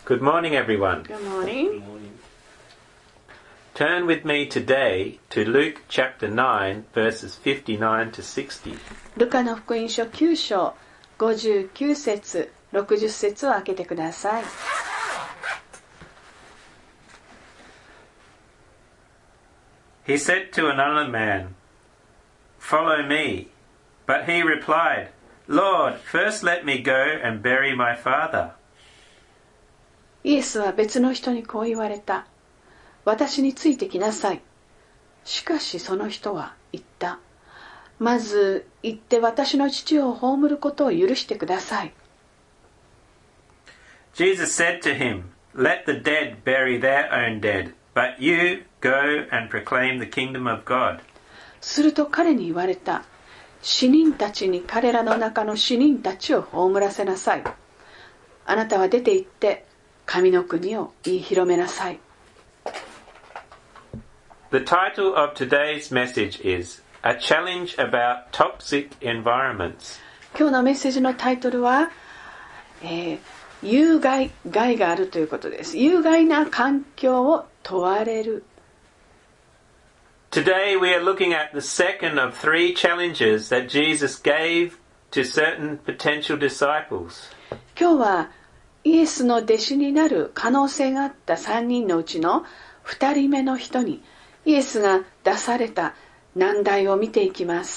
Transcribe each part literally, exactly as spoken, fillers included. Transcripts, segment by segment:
Good morning, everyone. Good morning. Good morning. Turn with me today to Luke chapter nine, verses fifty-nine to sixty. ルカの福音書きゅう章ごじゅうきゅう節ろくじゅう節を開けてください。 He said to another man, "Follow me." But he replied, "Lord, first let me go and bury my father." イエスは別の人にこう言われた。私についてきなさい。しかしその人は言った。まず行って私の父を葬ることを許してください。 Jesus said to him, "Let the dead bury their own dead, but you go and proclaim the kingdom of God." すると彼に言われた。死人たちに彼らの中の死人たちを葬らせなさい。あなたは出て行って神の国を言い広めなさい。 The title of today's message is A Challenge About Toxic Environments. 今日のメッセージのタイトルは、えー、有害、害があるということです。有害な環境を問われる。 Today we are looking at the second of three challenges that Jesus gave to certain potential disciples. 今日はイエスの弟子になる可能性があったさんにんのうちのふたりめの人にイエスが出された難題を見ていきます。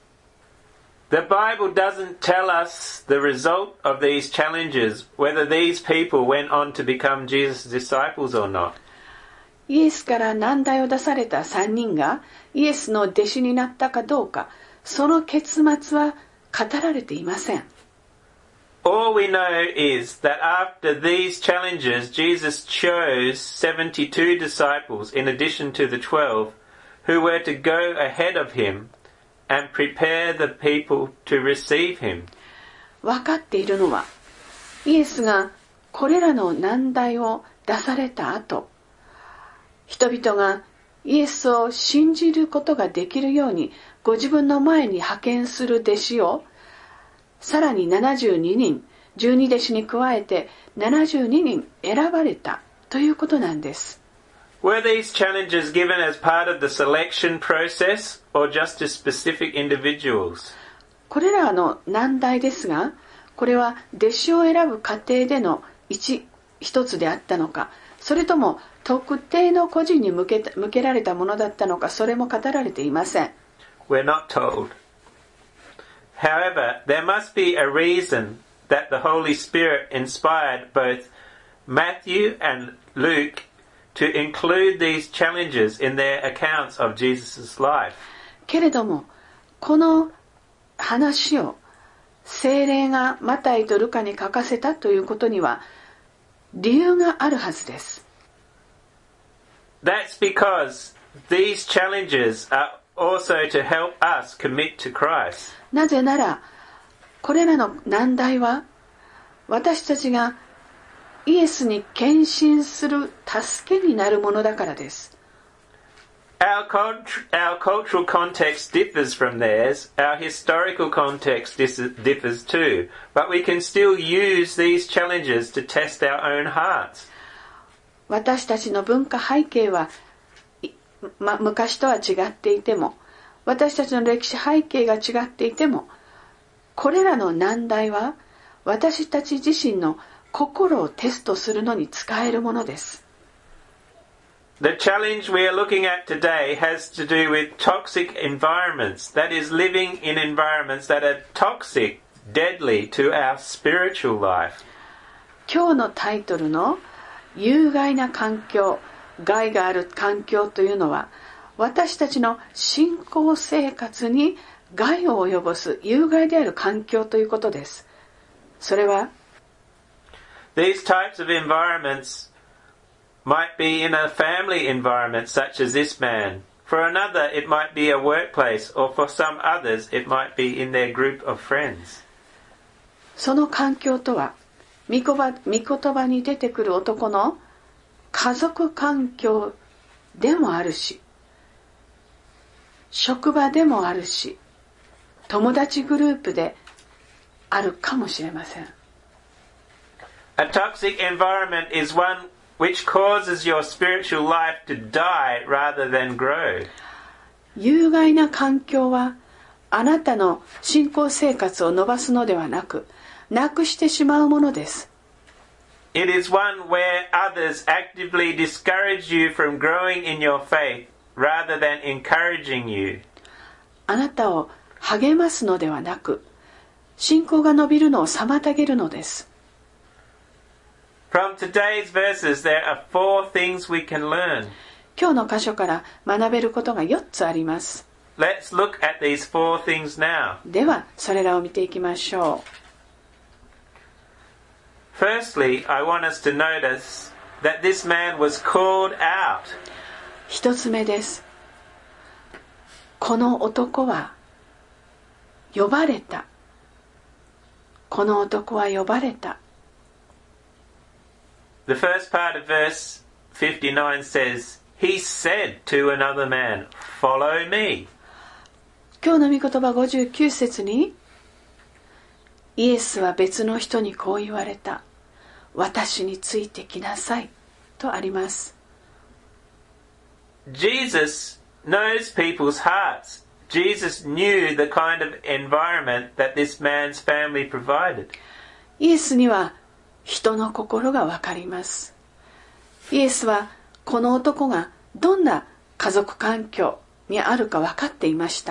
The Bible doesn't tell us the result of these challenges, whether these people went on to become Jesus' disciples or not. イエスから難題を出されたさんにんがイエスの弟子になったかどうか、その結末は語られていません。 All we know is that after these challenges, Jesus chose seventy-two disciples in addition to the twelve, who were to go ahead of him and prepare the people to receive him. 分かっているのは、イエスがこれらの難題を出された後、人々がイエスを信じることができるようにご自分の前に派遣する弟子をさらにななじゅうににん、じゅうに弟子に加えてななじゅうににん選ばれたということなんです。 Were these challenges given as part of the selection process or just to specific individuals? これらの難題ですが、これは弟子を選ぶ過程での一、一つであったのか、それとも特定の個人に向け、向けられたものだったのか、それも語られていません。 We're not told. However, there must be a reason that the Holy Spirit inspired both Matthew and Luke to include these challenges in their accounts of Jesus' life. けれども、この話を聖霊がマタイとルカに書かせたということには理由があるはずです。 That's because these challenges are also to help us commit to Christ. なぜなら、これらの難題は私たちがイエスに献身する助けになるものだからです。 Our, cult- our cultural context differs from theirs. Our historical context dis- differs too. But we can still use these challenges to test our own hearts. 私たちの文化背景は、ま、昔とは違っていても、私たちの歴史背景が違っていても、これらの難題は私たち自身の心をテストするのに使えるものです。 The challenge we are looking at today has to do with toxic environments. That is, living in environments that are toxic, deadly to our spiritual life. 今日のタイトルの有害な環境、害がある環境というのは、私たちの信仰生活に害を及ぼす有害である環境ということです。それは、 These types of environments might be in a family environment such as this man. For another, it might be a workplace, or for some others, it might be in their group of friends. その環境とは、御言葉、御言葉に出てくる男の家族環境でもあるし、職場でもあるし、友達グループであるかもしれません。 A toxic environment is one which causes your spiritual life to die rather than grow. 有害な環境はあなたの信仰生活を伸ばすのではなく、なくしてしまうものです。 It is one where others actively discourage you from growing in your faith rather than encouraging you. あなたを励ますのではなく、信仰が伸びるのを妨げるのです。 From today's verses, there are four things we can learn. 今日の箇所から学べることがよっつあります。 Let's look at these four things now. では、それらを見ていきましょう。Firstly, I want us to notice that this man was called out. 一つ目です。この男は呼ばれた。この男は呼ばれた。 The first part of verse fifty-nine says, He said to another man, Follow me. 今日の御言葉ごじゅうきゅう節に、イエスは別の人にこう言われた。私についてきなさい。とあります。 Jesus knows people's hearts. Jesus knew the kind of environment that this man's family provided. イエスには人の心がわかります。イエスはこの男がどんな家族環境にあるか分かっていました。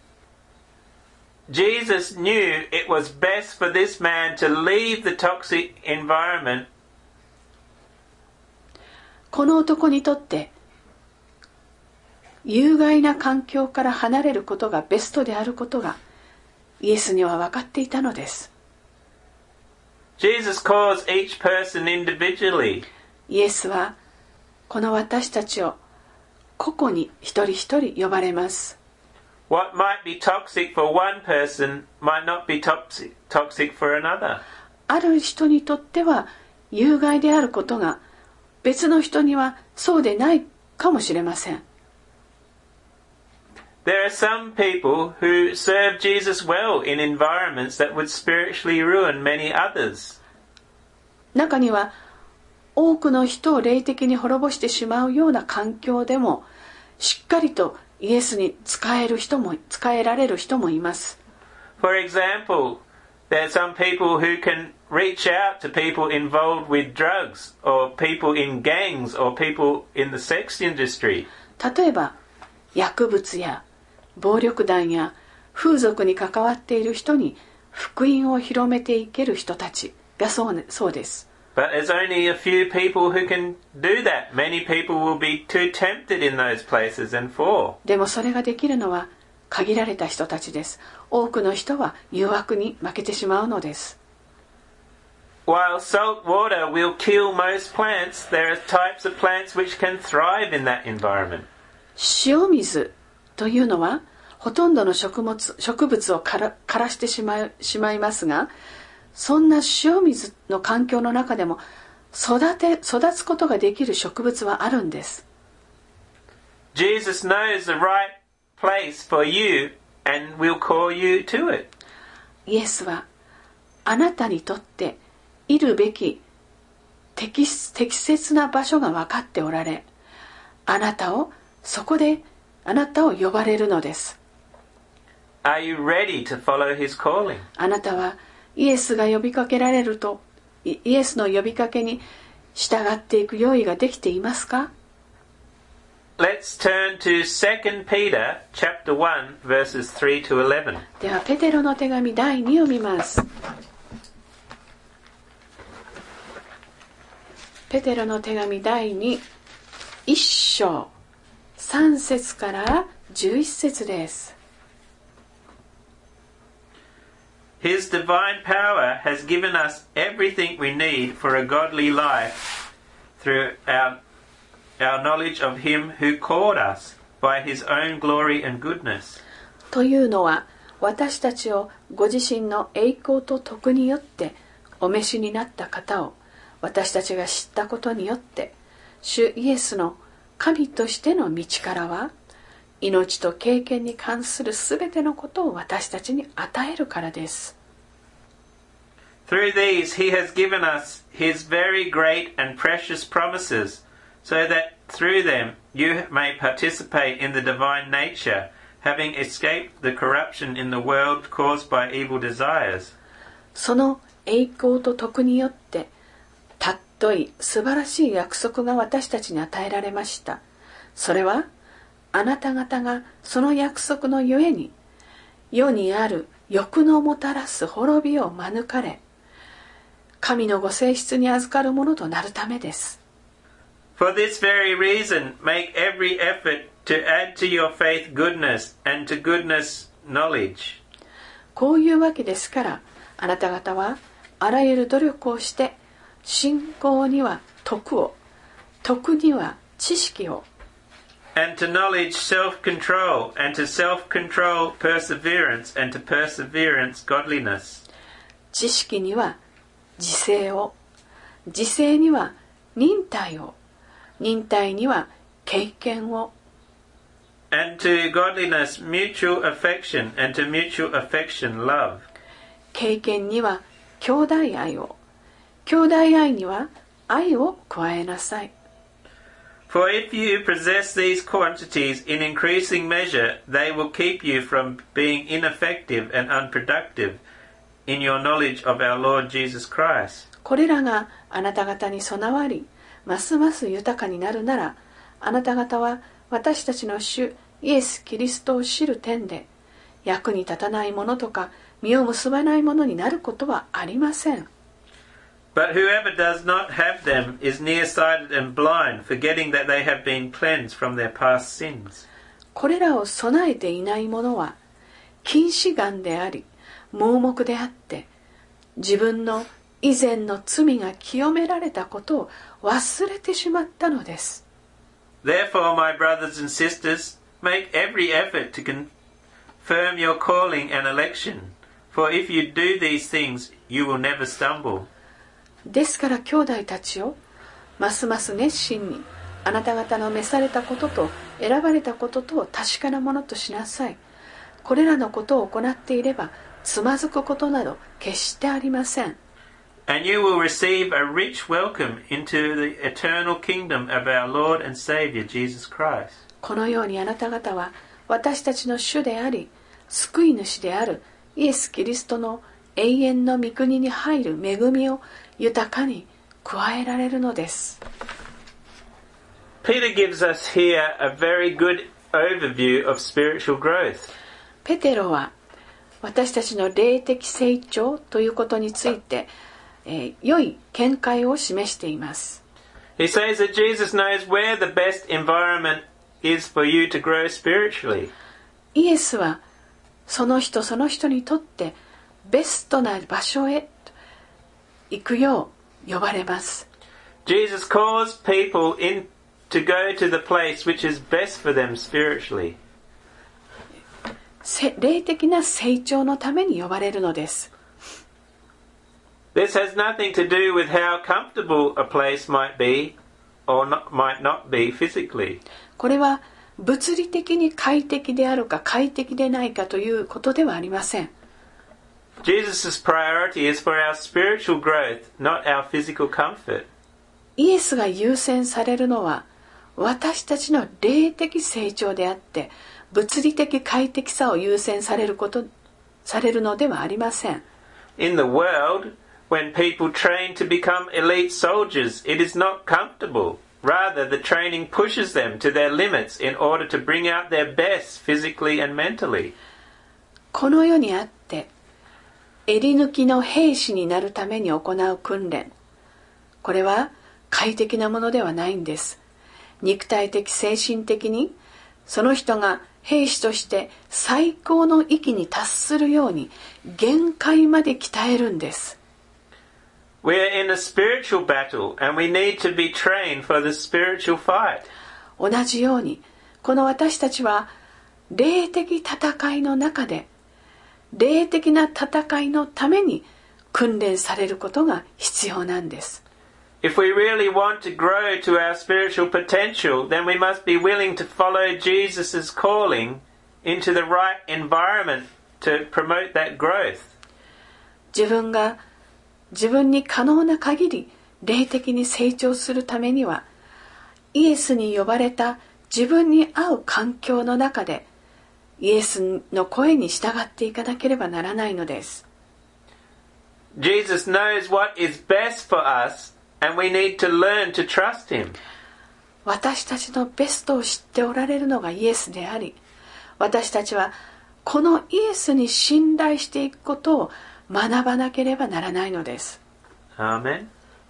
Jesus knew it was best for this man to leave the toxic environment. この男にとって有害な環境から離れることがベストであることがイエスには分かっていたのです。 Jesus calls each person individually. イエスはこの私たちを個々に一人一人呼ばれます。 What might be toxic for one person might not be toxic, toxic for another. ある人にとっては有害であることが別の人にはそうでないかもしれません。 There are some people who serve Jesus well in environments that would spiritually ruin many others. 中には多くの人を霊的に滅ぼしてしまうような環境でもしっかりとイエスに仕える人も仕えられる人もいます。 For example, there are some people who can reach out to people involved with drugs or people in gangs or people in the sex industry. 例えば薬物や暴力団や風俗に関わっている人に福音を広めていける人たちがそう、そうです。 But there's only a few people who can do that. Many people will be too tempted in those places and fall. でもそれができるのは限られた人たちです。多くの人は誘惑に負けてしまうのです。 While salt water will kill most plants, there are types of plants which can thrive in that environment. 塩水というのはほとんどの食物、植物をから枯らしてしまい、しまいますが、そんな塩水の環境の中でも育て、育つことができる植物はあるんです。 Jesus knows the right place for you and will call you to it. イエスはあなたにとっているべき適、適切な場所が分かっておられ、あなたをそこであなたを呼ばれるのです。 Are you ready to follow his calling? あなたはイエスが呼びかけられると、イエスの呼びかけに従っていく用意ができていますか？ Let's turn to Second Peter chapter one verses three to eleven. ではペテロの手紙だいにを見ます。ペテロの手紙だいに、いっ章さん節からじゅういち節です。 His divine power has given us everything we need for a godly life through our, our knowledge of Him who called us by His own glory and goodness. というのは、私たちをご自身の栄光と徳によってお召しになった方を私たちが知ったことによって、主イエスの神としての道からは、命と経験に関するすべてのことを私たちに与えるからです。 Through these he has given us his very great and precious promises, so that through them you may participate in the divine nature, having escaped the corruption in the world caused by evil desires. その栄光と徳によって、たっとい素晴らしい約束が私たちに与えられました。それは、あなた方がその約束のゆえに、世にある欲のもたらす滅びを免れ、神のご性質に預かるものとなるためです。 For this very reason, make every effort to add to your faith goodness, and to goodness knowledge. こういうわけですから、あなた方はあらゆる努力をして、信仰には徳を、徳には知識を、 And to knowledge self-control, and to self-control perseverance, and to perseverance godliness. 知識には自制を、自制には忍耐を、忍耐には経験を。 And to godliness mutual affection, and to mutual affection love. 経験には兄弟愛を、兄弟愛には愛を加えなさい。 For if you possess these quantities in increasing measure, they will keep you from being ineffective and unproductive in your knowledge of our Lord Jesus Christ. これらがあなた方に備わり、ますます豊かになるなら、あなた方は私たちの主イエス・キリストを知る点で、役に立たないものとか実を結ばないものになることはありません。 But whoever does not have them is nearsighted and blind, forgetting that they have been cleansed from their past sins. これらを備えていない者は、近視眼であり、盲目であって、自分の以前の罪が清められたことを忘れてしまったのです。 Therefore, my brothers and sisters, make every effort to confirm your calling and election, for if you do these things, you will never stumble. ですから兄弟たちをますます熱心にあなた方の召されたことと選ばれたこととを確かなものとしなさい。これらのことを行っていればつまずくことなど決してありません。 And you will receive a rich welcome into the eternal kingdom of our Lord and Savior Jesus Christ. このようにあなた方は私たちの主であり救い主であるイエス・キリストの永遠の御国に入る恵みを豊かに加えられるのです。 Peter gives us here a very good overview of spiritual growth. ペテロは私たちの霊的成長ということについて、えー、良い見解を示しています。 He says that Jesus knows where the best environment is for you to grow spiritually. イエスはその人その人にとってベストな場所へ行くよう呼ばれます。 Jesus calls people in to go to the place which is best for them spiritually. 霊的な成長のために呼ばれるのです。 This has nothing to do with how comfortable a place might be or not, might not be physically. これは物理的に快適であるか快適でないかということではありません。 Jesus' priority is for our spiritual growth, not our physical comfort. イエスが優先されるのは私たちの霊的成長であって、物理的快適さを優先されることされるのではありません。 In the world, when people train to become elite soldiers, it is not comfortable. Rather, the training pushes them to their limits in order to bring out their best physically and mentally. この世にあって、襟抜きの兵士になるために行う訓練。これは快適なものではないんです。肉体的精神的にその人が兵士として最高の域に達するように限界まで鍛えるんです。 We are in a spiritual battle and we need to be trained for the spiritual fight. 同じようにこの私たちは霊的戦いの中で霊的な戦いのために訓練されることが必要なんです。 If we really want to grow to our spiritual potential, then we must be willing to follow Jesus' calling into the right environment to promote that growth. 自分が自分に可能な限り霊的に成長するためには、イエスに呼ばれた自分に合う環境の中でイエスの声に従っていかなければならないのです。 Jesus knows what is best for us, and we need to learn to trust him. 私たちのベストを知っておられるのがイエスであり、私たちはこのイエスに信頼していくことを学ばなければならないのです。 Amen.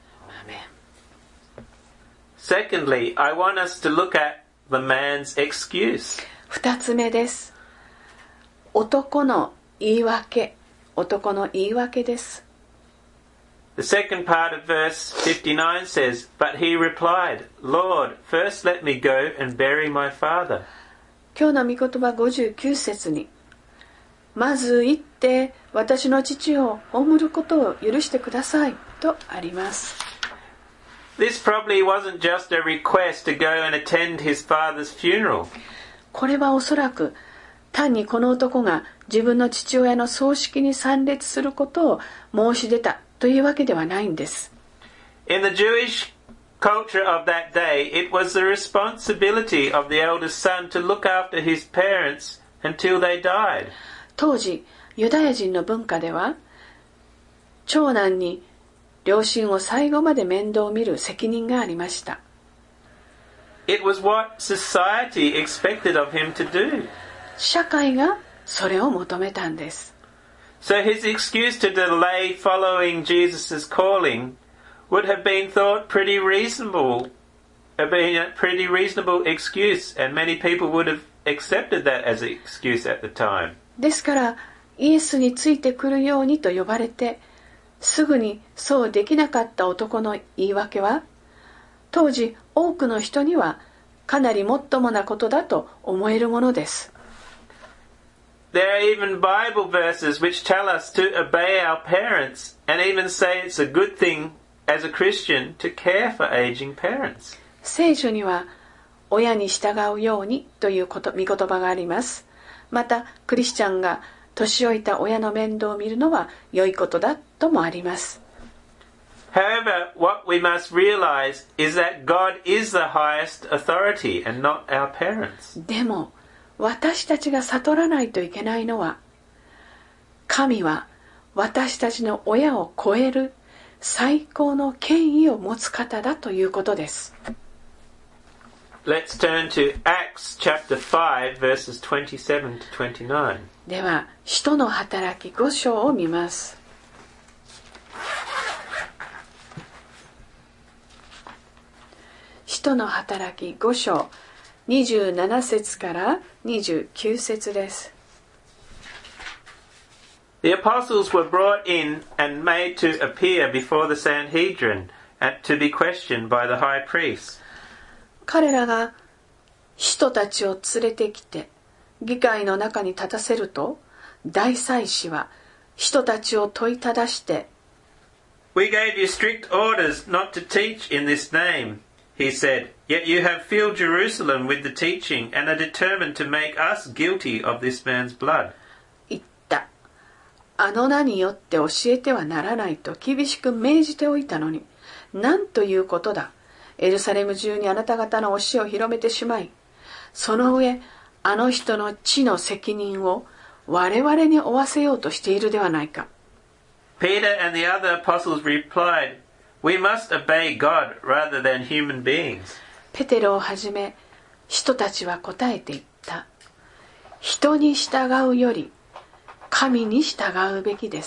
Secondly, I want us to look at the man's excuse. 二つ目です。男の言い訳、男の言い訳です。 The second part of verse fifty-nine says, But he replied, Lord, first let me go and bury my father. 今日の御言葉ごじゅうきゅう節に、まず行って私の父を葬ることを許してくださいとあります。 This probably wasn't just a request to go and attend his father's funeral. これはおそらく単にこの男が自分の父親の葬式に参列することを申し出たというわけではないんです。 In the Jewish culture of that day, it was the responsibility of the eldest son to look after his parents until they died. 当時、ユダヤ人の文化では、長男に両親を最後まで面倒を見る責任がありました。 It was what society expected of him to do. 社会がそれを求めたんです。 So his excuse to delay following Jesus' calling would have been thought pretty reasonable, have been a pretty reasonable excuse, and many people would have accepted that as an excuse at the time. ですから、イエスについてくるようにと呼ばれて、すぐにそうできなかった男の言い訳は、当時多くの人にはかなりもっともなことだと思えるものです。 There are even Bible verses which tell us to obey our parents and even say it's a good thing as a Christian to care for aging parents. 聖書には親に従うようにということ、御言葉があります。またクリスチャンが年老いた親の面倒を見るのは良いことだともあります。 However, what we must realize is that God is the highest authority and not our parents. でも私たちが悟らないといけないのは、神は私たちの親を超える最高の権威を持つ方だということです。 Let's turn to Acts chapter five verses twenty-seven to twenty-nine. では、使徒の働きご章を見ます。使徒の働きご章にじゅうなな節からにじゅうきゅう節です。 The apostles were brought in and made to appear before the Sanhedrin and to be questioned by the high priest. 彼らが人たちを連れてきて議会の中に立たせると、大祭司は人たちを問いただして、 We gave you strict orders not to teach in this name, he said, yet you have filled Jerusalem with the teaching and are determined to make us guilty of this man's blood. 言った。あの名によって教えてはならないと厳しく命じておいたのに、なんということだ。エルサレム中にあなた方の教えを広めてしまい、その上、あの人の地の責任を我々に負わせようとしているではないか。 Peter and the other apostles replied, We must obey God rather than human beings. ペテロをはじめ、人たちは答えていった。人に従うより、神に従うべきです。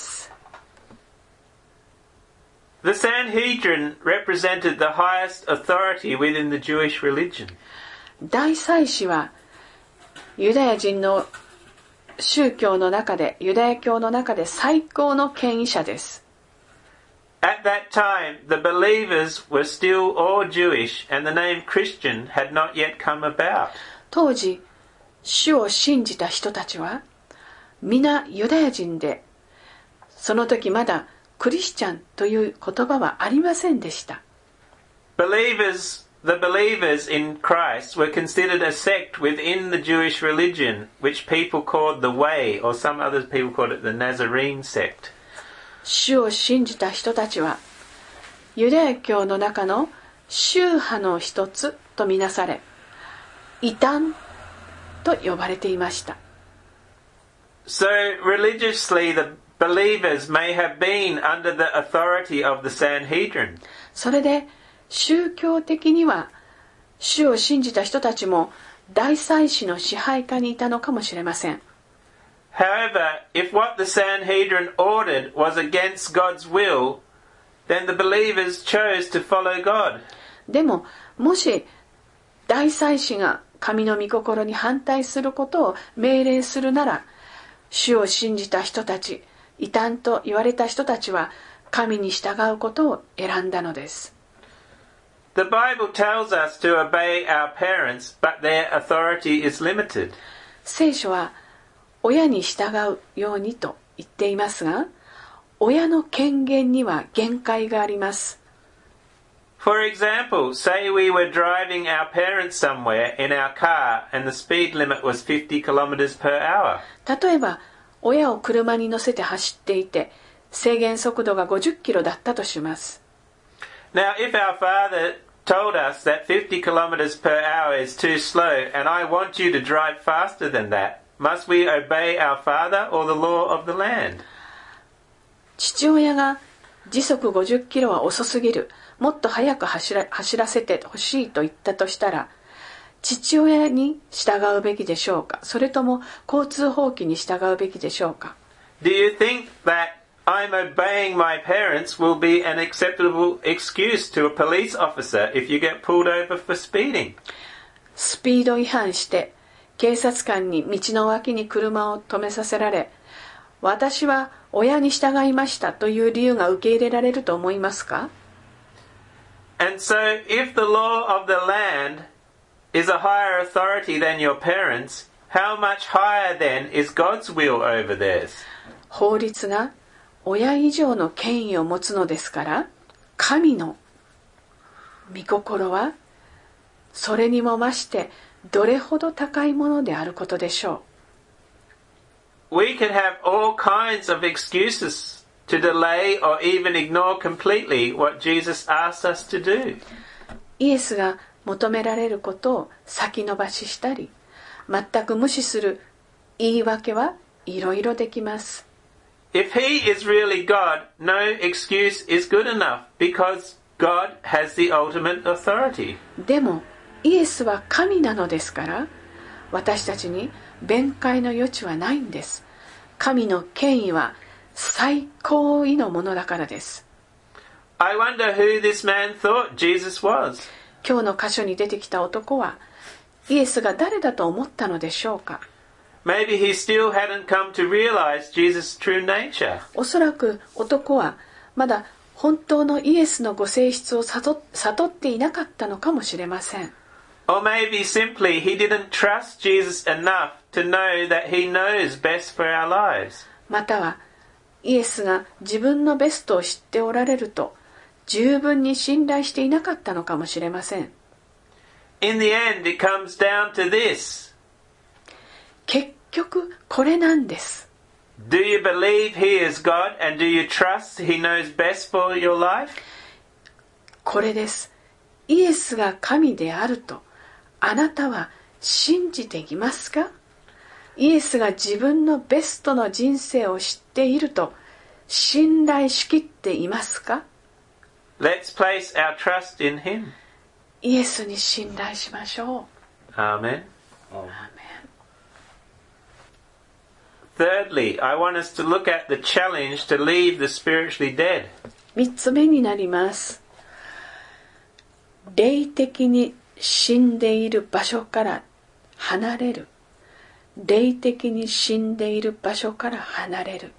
The Sanhedrin represented the highest authority within the Jewish religion. 大祭司はユダヤ人の宗教の中で、ユダヤ教の中で最高の権威者です。 At that time, the believers were still all Jewish and the name Christian had not yet come about. 当時、主を信じた人たちは皆ユダヤ人で、その時まだクリスチャンという言葉はありませんでした。 Believers, the believers in Christ were considered a sect within the Jewish religion, which people called the Way, or some other people called it the Nazarene sect. 主を信じた人たちはユダヤ教の中の宗派の一つとみなされ、異端と呼ばれていました。 So religiously the believers may have been under the authority of the Sanhedrin. それで宗教的には主を信じた人たちも大祭司の支配下にいたのかもしれません。 However, if what the Sanhedrin ordered was against God's will, then the believers chose to follow God. でも、もし大祭司が神の御心に反対することを命令するなら、主を信じた人たち、異端と言われた人たちは神に従うことを選んだのです。 The Bible tells us to obey our parents, but their authority is limited. 聖書は親に従うようにと言っていますが、親の権限には限界があります。 For example, say we were driving our parents somewhere in our car and the speed limit was fifty kilometers per hour. 例えば、親を車に乗せて走っていて、制限速度がごじゅっキロだったとします。 Now, if our father told us that fifty kilometers per hour is too slow and I want you to drive faster than that, must we obey our father or the law of the land? 父親が時速ごじゅっキロは遅すぎる、もっと速く走ら、走らせてほしいと言ったとしたら、父親に従うべきでしょうか、それとも交通法規に従うべきでしょうか。 Do you think that I'm obeying my parents will be an acceptable excuse to a police officer if you get pulled over for speeding? スピード違反して警察官に道の脇に車を止めさせられ、私は親に従いましたという理由が受け入れられると思いますか？ And so if the law of the land is a higher authority than your parents, how much higher then is God's will over theirs? 法律が親以上の権威を持つのですから、神の御心はそれにも増してどれほど高いものであることでしょう。We can have all kinds of excuses to delay or even ignore completely what Jesus asked us to do. イエスが求められることを先延ばししたり、全く無視する言い訳はいろいろできます。 If he is really God, no excuse is good enough because God has the ultimate authority. でも、イエスは神なのですから、私たちに弁解の余地はないんです。神の権威は最高位のものだからです。 I wonder who this man thought Jesus was. 今日の箇所に出てきた男は、イエスが誰だと思ったのでしょうか。 Maybe he still hadn't come to realize Jesus' true nature. おそらく男はまだ本当のイエスのご性質を悟っていなかったのかもしれません。 Or maybe simply he didn't trust Jesus enough to know that he knows best for our lives. またはイエスが自分のベストを知っておられると十分に信頼していなかったのかもしれません。 In the end, it comes down to this. 結局これなんです。 Do you believe he is God and do you trust he knows best for your life? これです。イエスが神であるとあなたは信じていますか？イエスが自分のベストの人生を知っていると信頼しきっていますか？ Let's place our trust in him. イエスに信頼しましょう。 Amen. アーメン。 Thirdly, I want us to look at the challenge to leave the spiritually dead. 三つ目になります。霊的に死んでいる場所から離れる。霊的に死んでいる場所から離れる。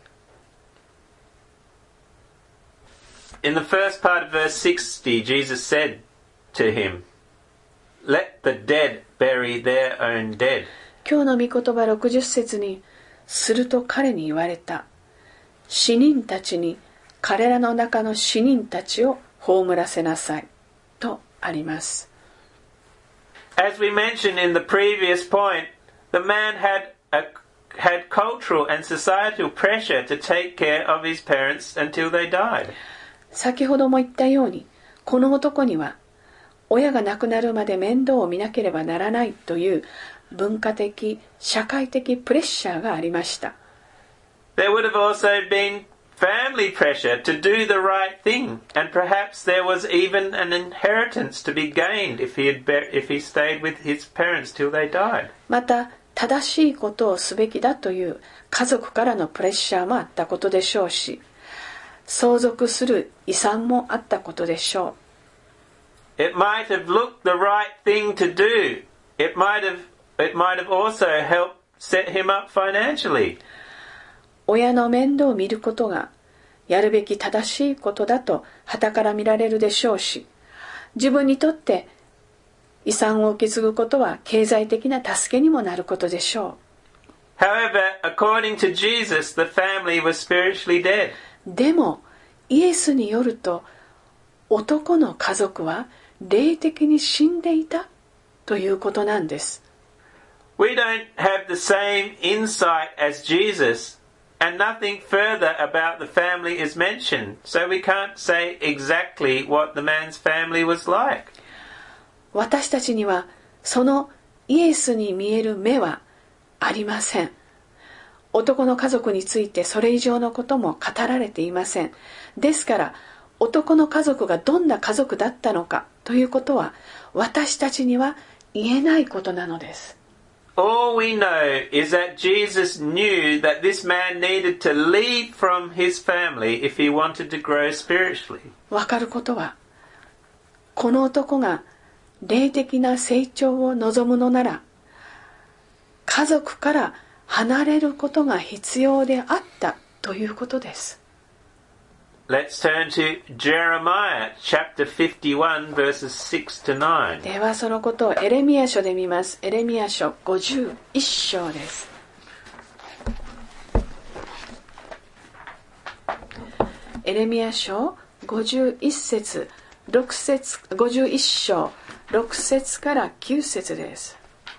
In the first part of verse sixty, Jesus said to him, Let the dead bury their own dead. 今日の御言葉ろくじゅっ節に、すると彼に言われた。死人たちに彼らの中の死人たちを葬らせなさい。とあります。 As we mentioned in the previous point, the man had a had cultural and societal pressure to take care of his parents until they died. 先ほども言ったように、この男には親が亡くなるまで面倒を見なければならないという文化的、社会的プレッシャーがありました。 There would have also been family pressure to do the right thing, and perhaps there was even an inheritance to be gained if he had be- if he stayed with his parents till they died. また、正しいことをすべきだという家族からのプレッシャーもあったことでしょうし、相続する遺産もあったことでしょう。It might have looked the right thing to do. It might have, it might have also helped set him up financially. 親の面倒を見ることがやるべき正しいことだと傍から見られるでしょうし、自分にとって遺産を受け継ぐことは経済的な助けにもなることでしょう。However, according to Jesus, the family was spiritually dead. でも、イエスによると、男の家族は霊的に死んでいたということなんです。 We don't have the same insight as Jesus, and nothing further about the family is mentioned, so we can't say exactly what the man's family was like. 私たちにはそのイエスに見える目はありません。男の家族についてそれ以上のことも語られていません。ですから男の家族がどんな家族だったのかということは私たちには言えないことなのです。 All we know is that Jesus knew that this man needed to leave from his family if he wanted to grow spiritually. わかることはこの男が霊的な成長を望むのなら家族から離れることが必要であったということです。 Let's turn to Jeremiah chapter fifty-one verses six to nine. ではそのことをエレミヤ書で見ます。エレミヤ書ごじゅういっ章です。エレミヤ書ごじゅういっ節、ろく節、ごじゅういっ章ろく節からきゅう節です。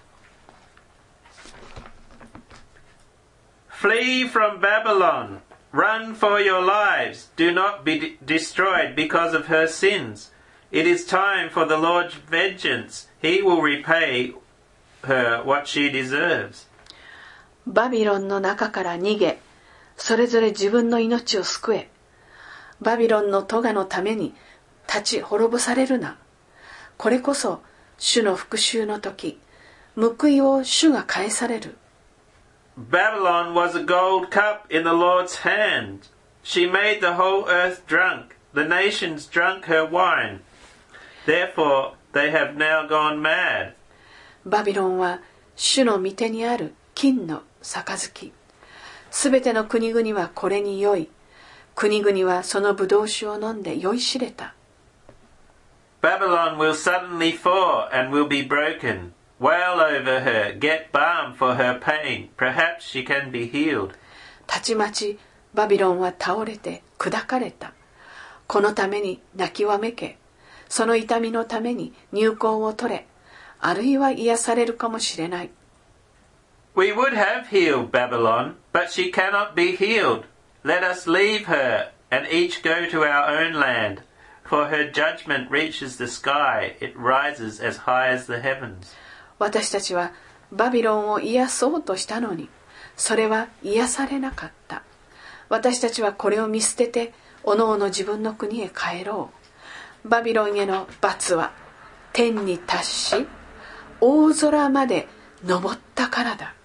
Flee from Babylon. Run for your lives. Do not be destroyed because of her sins. It is time for the Lord's vengeance. He will repay her what she deserves. バビロンの中から逃げ、それぞれ自分の命を救え。バビロンの咎のために立ち滅ぼされるな。これこそ主の復讐の時、報いを主が返される。 Babylon was a gold cup in the Lord's hand. She made the whole earth drunk. The nations drank her wine. Therefore, they have now gone mad. バビロンは主の御手にある金の杯。すべての国々はこれに酔い、国々はその葡萄酒を飲んで酔いしれた。 Babylon will suddenly fall and will be broken.Wail over her, get balm for her pain. Perhaps she can be healed. たちまちバビロンは倒れて砕かれた。このために泣きわめけ。その痛みのために入香を取れ。あるいは癒されるかもしれない。 We would have healed Babylon, but she cannot be healed. Let us leave her and each go to our own land. For her judgment reaches the sky. It rises as high as the heavens. 私たちはバビロンを癒そうとしたのに、それは癒されなかった。私たちはこれを見捨てて、おのおの自分の国へ帰ろう。バビロンへの罰は天に達し、大空まで登ったからだ。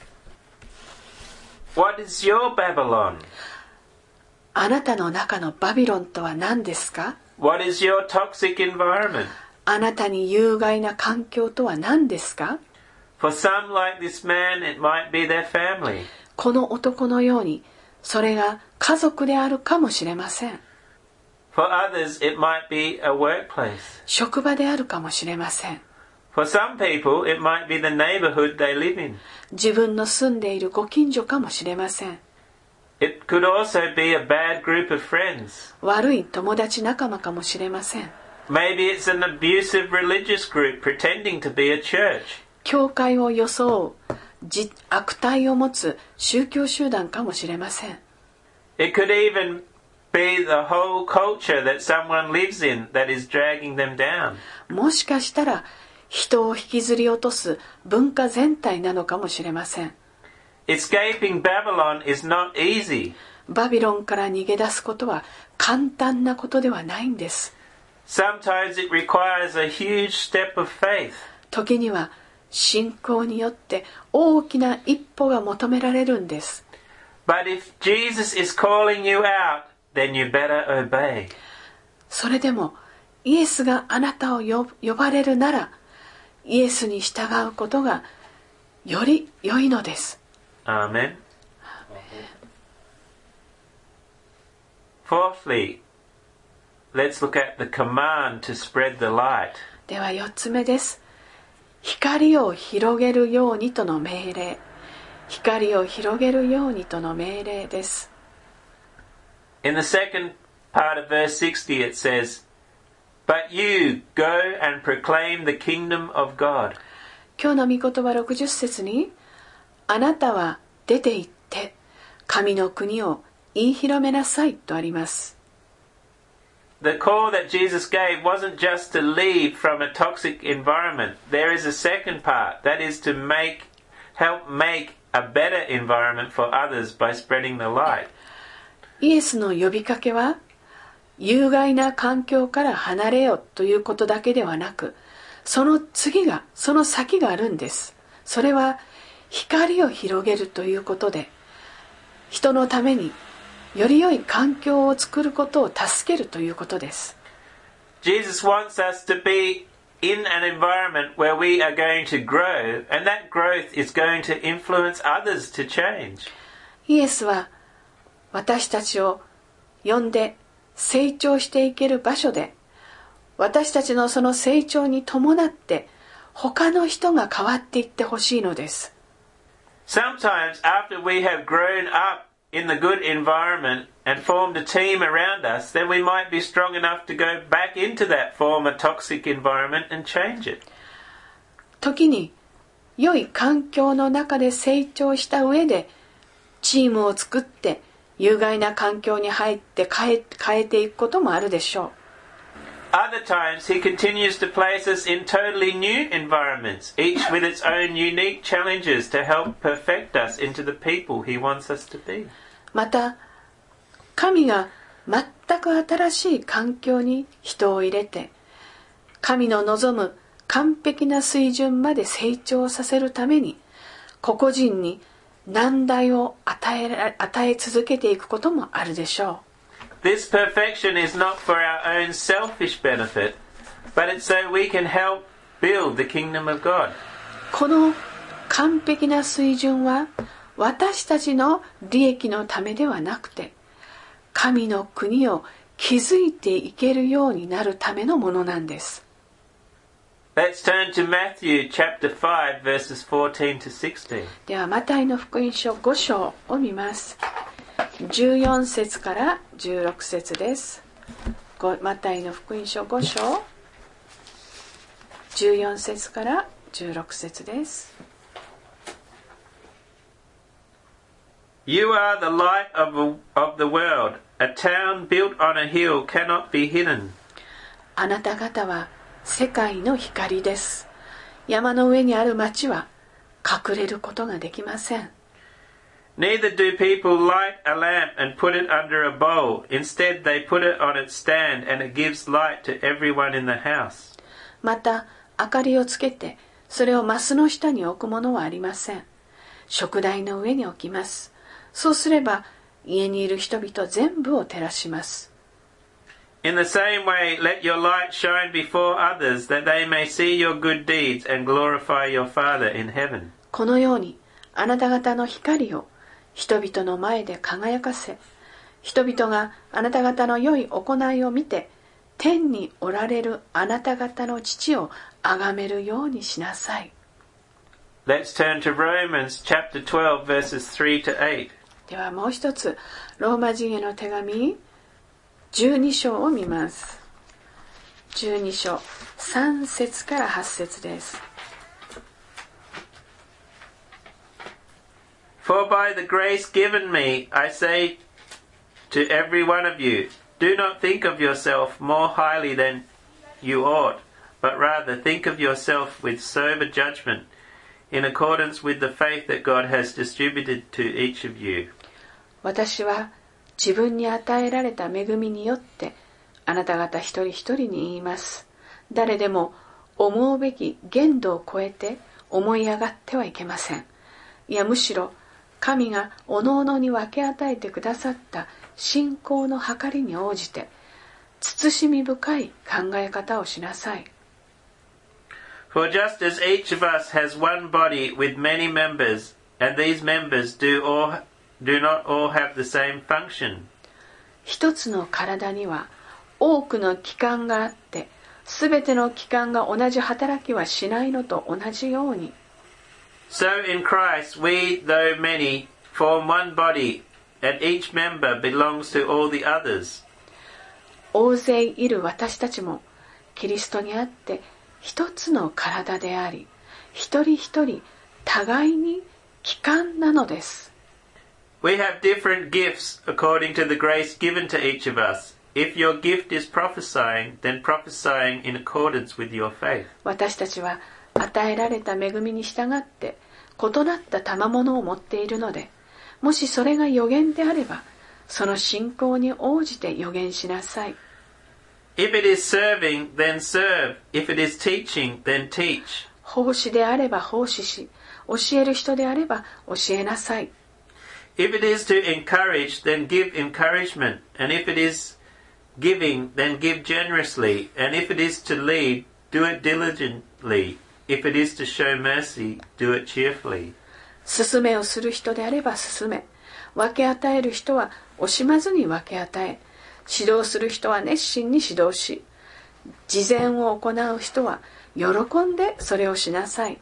What is your Babylon? あなたの中のバビロンとは何ですか？ What is your toxic environment? あなたに有害な環境とは何ですか？ For some like this man, it might be their family. この男のように、それが家族であるかもしれません。 For others, it might be a workplace. 職場であるかもしれません。 For some people, it might be the neighborhood they live in. 自分の住んでいるご近所かもしれません。 It could also be a bad group of friends. 悪い友達仲間かもしれません。 Maybe it's an abusive religious group pretending to be a church. 教会を装う悪態を持つ宗教集団かもしれません。 It could even be the whole culture that someone lives in that is dragging them down. もしかしたら人を引きずり落とす文化全体なのかもしれません。 Escaping Babylon is not easy. バビロンから逃げ出すことは簡単なことではないんです。 Sometimes it requires a huge step of faith. 時には信仰によって大きな一歩が求められるんです。 But if Jesus is calling you out, then you better obey. それでもイエスがあなたを呼ばれるなら、イエスに従うことがより良いのです。 Amen. Fourthly, let's look at the command to spread the light. では四つ目です。光を広げるようにとの命令。光を広げるようにとの命令です。 In the second part of verse sixty it says, But you go and proclaim the kingdom of God. 今日の御言葉ろくじゅっ節に、あなたは出て行って神の国を言い広めなさいとあります。 The call that Jesus gave wasn't just to leave from a toxic environment. There is a second part, that is to make, help make a better environment for others by spreading the light. イエスの呼びかけは、有害な環境から離れよということだけではなく、その次が、その先があるんです。それは光を広げるということで、人のためにより良い環境を作ることを助けるということです。 Jesus wants us to be in an environment where we are going to grow, and that growth is going to influence others to change. イエスは私たちを呼んで成長していける場所で、私たちのその成長に伴って他の人が変わっていってほしいのです。 Sometimes after we have grown up in the good environment and formed a team around us, then we might be strong enough to go back into that former toxic environment and change it. 時に良い環境の中で成長した上でチームを作って有害な環境に入って変え、変えていくこともあるでしょう。 Other times he continues to place us in totally new environments, each with its own unique challenges to help perfect us into the people he wants us to be. また、神が全く新しい環境に人を入れて、神の望む完璧な水準まで成長させるために、個々人に難題を与え、与え続けていくこともあるでしょう。 This perfection is not for our own selfish benefit, but it's so we can help build the kingdom of God. この完璧な水準は私たちの利益のためではなくて、神の国を築いていけるようになるためのものなんです。 Let's turn to Matthew chapter five verses fourteen to sixteen. ではマタイの福音書ご章を見ます。じゅうよん節からじゅうろく節です。マタイの福音書ご章じゅうよん節からじゅうろく節です。 You are the light of, a, of the world. A town built on a hill cannot be hidden. あなた方は世界の光です。山の上にある町は隠れることができません。 Neither do people light a lamp and put it under a bowl. Instead, they put it on its stand, and it gives light to everyone in the house. また、明かりをつけて、それをマスの下に置くものはありません。食台の上に置きます。そうすれば、家にいる人々全部を照らします。 In the same way, let your light shine before others, that they may see your good deeds and glorify your Father in heaven. このように、あなた方の光を人々の前で輝かせ、人々があなた方の良い行いを見て、天におられるあなた方の父を崇めるようにしなさい。 Let's turn to Romans chapter twelve verses three to eight. ではもう一つ、ローマ人への手紙じゅうに章を見ます。じゅうに章さん節からはち節です。 For by the grace given me, I say to every one of you, do not think of yourself more highly than you ought, but rather think of yourself with sober judgment, in accordance with the faith that God has distributed to each of you. 私は自分に与えられた恵みによってあなた方一人一人に言います。誰でも思うべき限度を超えて思い上がってはいけません。いやむしろ神がおのおのに分け与えてくださった信仰の計りに応じて慎み深い考え方をしなさい。 For just as each of us has one body with many members, and these members do all do not all have the same function. 一つの体には多くの器官があって、すべての器官が同じ働きはしないのと同じように。 So in Christ we, though many, form one body, and each member belongs to all the others. 大勢いる私たちもキリストにあって一つの体であり、一人一人互いに器官なのです。 We have different gifts according to the grace given to each of us. If your gift is prophesying, then prophesying in accordance with your faith. 私たちは与えられた恵みに従って異なった賜物を持っているので、もしそれが預言であれば、その信仰に応じて預言しなさい。 If it is serving, then serve. If it is teaching, then teach. 奉仕であれば奉仕し、教える人であれば教えなさい。 If it is to encourage, then give encouragement. And if it is giving, then give generously. And if it is to lead, do it diligently. If it is to show mercy, do it cheerfully. 勧めをする人であれば勧め、分け与える人は惜しまずに分け与え、指導する人は熱心に指導し、慈善を行う人は喜んでそれをしなさい。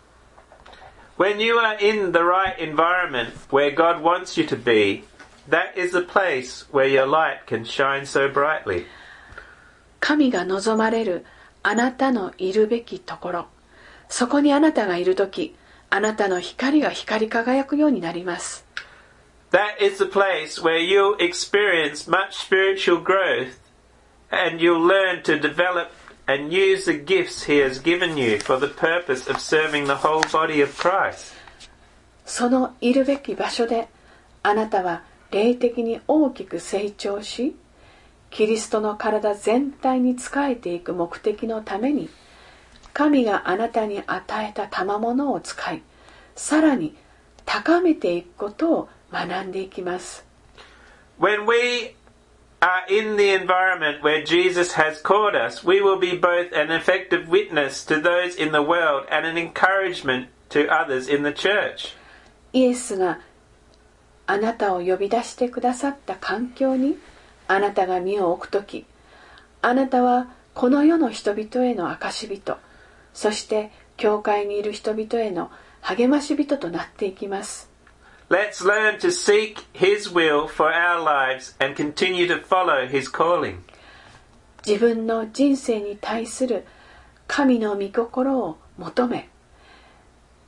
When you are in the right environment where God wants you to be, that is the place where your light can shine so brightly. 神が望まれるあなたのいるべきところ、そこにあなたがいるとき、あなたの光が光り輝くようになります。 That is the place where you'll experience much spiritual growth and you'll learn to develop and use the gifts He has given you for the purpose of serving the whole body of Christ. そのいるべき場所であなたは霊的に大きく成長し、キリストの体全体に仕えていく目的のために、神があなたに与えた賜物を使い、さらに高めていくことを学んでいきます。 When we are in the environment where Jesus has called us, we will be both an effective witness to those in the world and an encouragement to others in the church. イエスがあなたを呼び出してくださった環境にあなたが身を置くとき、あなたはこの世の人々への証人、そして教会にいる人々への励まし人となっていきます。 Let's learn to seek His will for our lives and continue to follow His calling. 自分の人生に対する神の御心を求め、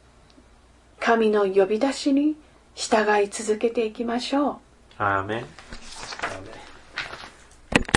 神の呼び出しに従い続けていきましょう。 Amen.